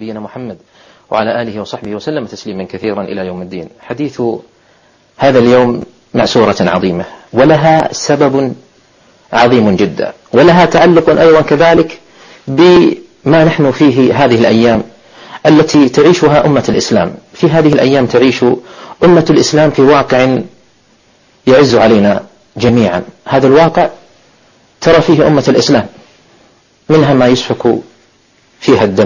نبينا محمد وعلى آله وصحبه وسلم تسليما كثيرا إلى يوم الدين. حديث هذا اليوم مع سورة عظيمة ولها سبب عظيم جدا، ولها تعلق أيضا كذلك بما نحن فيه هذه الأيام التي تعيشها أمة الإسلام. في هذه الأيام تعيش أمة الإسلام في واقع يعز علينا جميعا. هذا الواقع ترى فيه أمة الإسلام منها ما يسفك فيها الدم،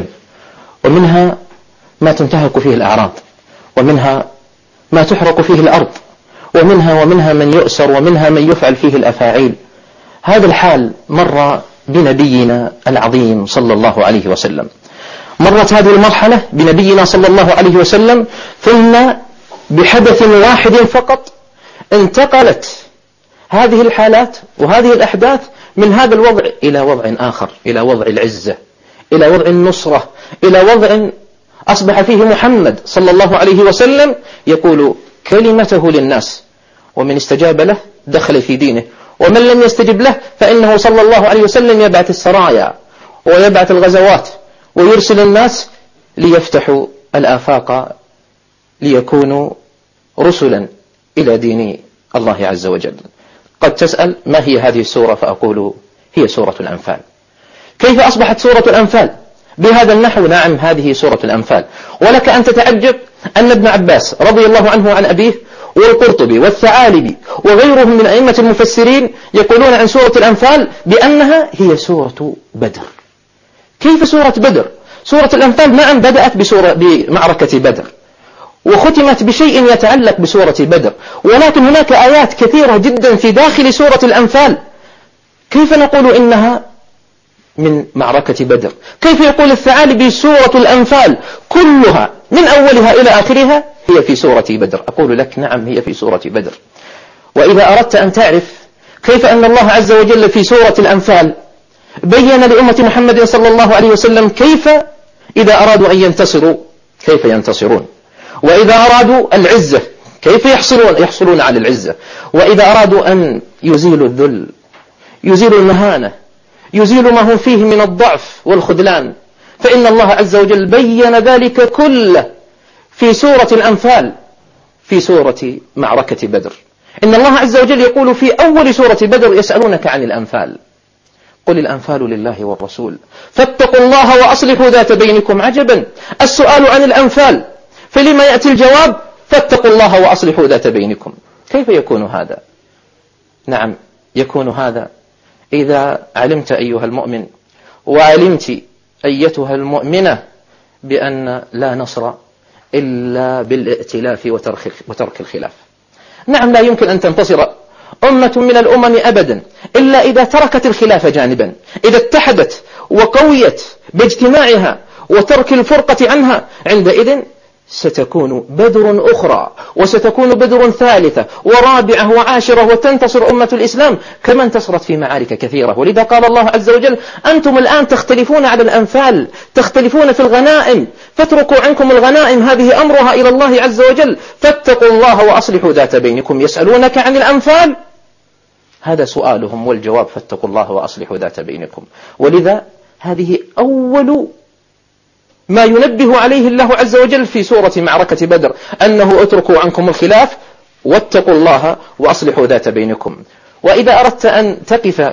ومنها ما تنتهك فيه الأعراض، ومنها ما تحرق فيه الأرض، ومنها من يؤسر، ومنها من يفعل فيه الأفاعيل. هذا الحال مر بنبينا العظيم صلى الله عليه وسلم. مرت هذه المرحلة بنبينا صلى الله عليه وسلم، ثم بحدث واحد فقط انتقلت هذه الحالات وهذه الأحداث من هذا الوضع إلى وضع آخر، إلى وضع العزة، إلى وضع النصرة، إلى وضع أصبح فيه محمد صلى الله عليه وسلم يقول كلمته للناس، ومن استجاب له دخل في دينه، ومن لم يستجب له فإنه صلى الله عليه وسلم يبعث السرايا ويبعث الغزوات ويرسل الناس ليفتحوا الآفاق ليكونوا رسلا إلى دين الله عز وجل. قد تسأل ما هي هذه السورة؟ فأقول هي سورة الأنفال. كيف أصبحت سورة الأنفال بهذا النحو؟ نعم، هذه سورة الأنفال. ولك أن تتعجب أن ابن عباس رضي الله عنه عن أبيه والقرطبي والثعالبي وغيرهم من أئمة المفسرين يقولون عن سورة الأنفال بأنها هي سورة بدر. كيف سورة بدر؟ سورة الأنفال نعم بدأت بمعركة بدر، وختمت بشيء يتعلق بسورة بدر، ولكن هناك آيات كثيرة جدا في داخل سورة الأنفال. كيف نقول إنها من معركة بدر؟ كيف يقول الثعالبي سورة الأنفال كلها من أولها إلى آخرها هي في سورة بدر؟ أقول لك نعم، هي في سورة بدر. وإذا أردت أن تعرف كيف أن الله عز وجل في سورة الأنفال بين لأمة محمد صلى الله عليه وسلم كيف إذا أرادوا أن ينتصروا كيف ينتصرون، وإذا أرادوا العزة كيف يحصلون على العزة، وإذا أرادوا أن يزيلوا الذل، يزيلوا المهانة، يزيلوا ما هم فيه من الضعف والخذلان، فإن الله عز وجل بين ذلك كله في سورة الأنفال، في سورة معركة بدر. إن الله عز وجل يقول في أول سورة بدر يسألونك عن الأنفال، قل الأنفال لله والرسول فاتقوا الله وأصلحوا ذات بينكم. عجبا، السؤال عن الأنفال، فلما يأتي الجواب فاتقوا الله وأصلحوا ذات بينكم. كيف يكون هذا؟ نعم، يكون هذا إذا علمت أيها المؤمن وعلمت أيتها المؤمنة بأن لا نصر إلا بالائتلاف وترك الخلاف. نعم، لا يمكن أن تنتصر أمة من الأمم أبدا إلا إذا تركت الخلاف جانبا، إذا اتحدت وقويت باجتماعها وترك الفرقة عنها، عندئذ ستكون بدر أخرى، وستكون بدر ثالثة ورابعة وعاشرة، وتنتصر أمة الإسلام كما انتصرت في معارك كثيرة. ولذا قال الله عز وجل أنتم الآن تختلفون على الأنفال، تختلفون في الغنائم، فاتركوا عنكم الغنائم، هذه أمرها إلى الله عز وجل، فاتقوا الله وأصلحوا ذات بينكم. يسألونك عن الأنفال، هذا سؤالهم، والجواب فاتقوا الله وأصلحوا ذات بينكم. ولذا هذه أول ما ينبه عليه الله عز وجل في سورة معركة بدر، أنه اتركوا عنكم الخلاف واتقوا الله وأصلحوا ذات بينكم. وإذا أردت أن تقف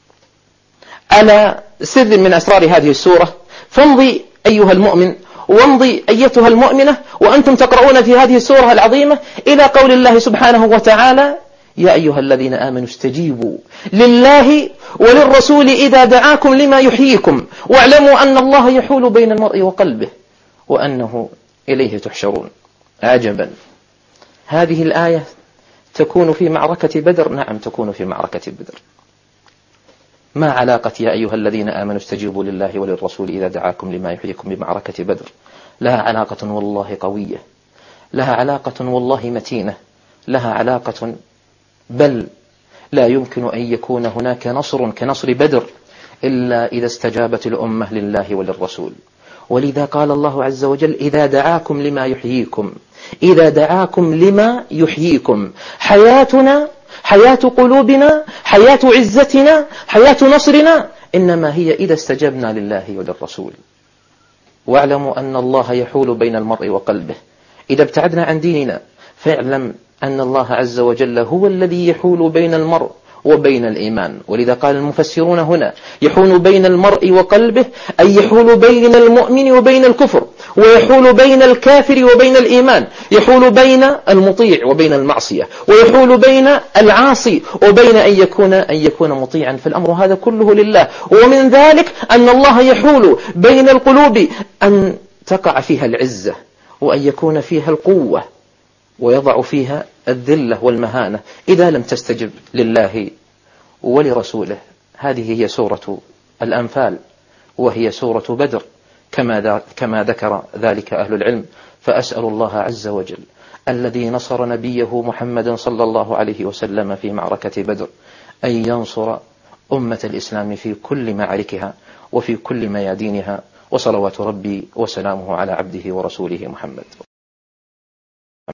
على سر من أسرار هذه السورة فامضي أيها المؤمن وامضي أيتها المؤمنة وأنتم تقرؤون في هذه السورة العظيمة إلى قول الله سبحانه وتعالى يا أيها الذين آمنوا استجيبوا لله وللرسول إذا دعاكم لما يحييكم واعلموا أن الله يحول بين المرء وقلبه وأنه إليه تحشرون. عجبا، هذه الآية تكون في معركة بدر؟ نعم، تكون في معركة بدر. ما علاقة يا أيها الذين آمنوا استجيبوا لله وللرسول إذا دعاكم لما يحييكم بمعركة بدر؟ لها علاقة والله قوية، لها علاقة والله متينة، لها علاقة، بل لا يمكن أن يكون هناك نصر كنصر بدر إلا إذا استجابت الأمة لله وللرسول. ولذا قال الله عز وجل إذا دعاكم لما يحييكم، إذا دعاكم لما يحييكم. حياتنا، حياة قلوبنا، حياة عزتنا، حياة نصرنا إنما هي إذا استجبنا لله وللرسول. واعلموا أن الله يحول بين المرء وقلبه. إذا ابتعدنا عن ديننا فاعلم أن الله عز وجل هو الذي يحول بين المرء وبين الإيمان. ولذا قال المفسرون هنا يحول بين المرء وقلبه، أي يحول بين المؤمن وبين الكفر، ويحول بين الكافر وبين الإيمان، يحول بين المطيع وبين المعصية، ويحول بين العاصي وبين أن يكون مطيعا. فالأمر هذا كله لله. ومن ذلك أن الله يحول بين القلوب أن تقع فيها العزة وأن يكون فيها القوة، ويضع فيها الذلة والمهانة إذا لم تستجب لله ولرسوله. هذه هي سورة الأنفال، وهي سورة بدر كما ذكر ذلك أهل العلم. فأسأل الله عز وجل الذي نصر نبيه محمد صلى الله عليه وسلم في معركة بدر أن ينصر أمة الإسلام في كل معاركها وفي كل ميادينها، وصلوات ربي وسلامه على عبده ورسوله محمد.